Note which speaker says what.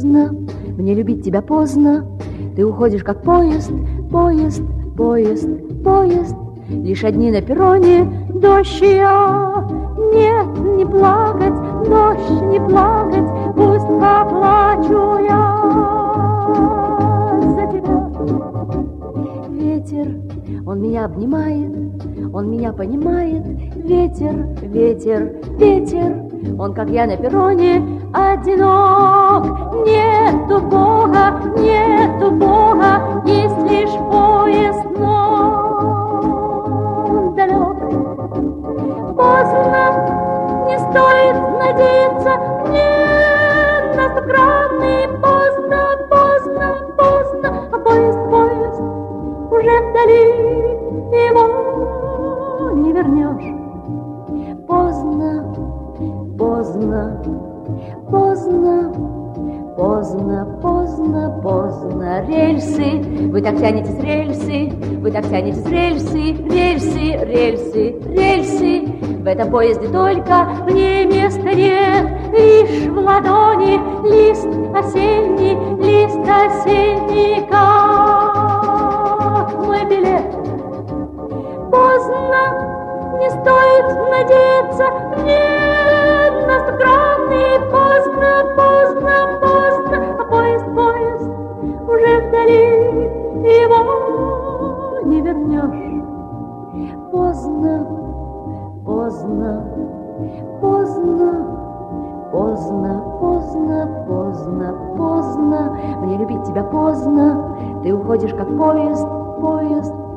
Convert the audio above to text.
Speaker 1: поздно, мне любить тебя поздно. Ты уходишь, как поезд, поезд, поезд, поезд. Лишь одни на перроне, дождь и я. Нет, не плакать, дождь, не плакать, пусть поплачу я за тебя. Ветер, он меня обнимает, он меня понимает. Ветер, ветер, ветер, он, как я на перроне, одинок. Нету Бога, есть лишь поезд, но далек. Поздно, не стоит надеяться мне на стократный. Поздно, поздно, поздно, а поезд, поезд уже вдали, его не вернешь. Поздно, поздно, поздно, поздно, поздно, поздно. Рельсы, вы так тянетесь, рельсы, вы так тянетесь, рельсы, рельсы, рельсы, рельсы. В этом поезде только мне места нет, лишь в ладони лист осенний, как мой билет. Поздно, не стоит надеяться мне на стократный. Поздно, поздно, поздно, а поезд, поезд уже вдали, его не вернешь. Поздно, поздно, поздно, поздно, поздно, поздно, поздно. Мне любить тебя поздно. Ты уходишь, как поезд, поезд,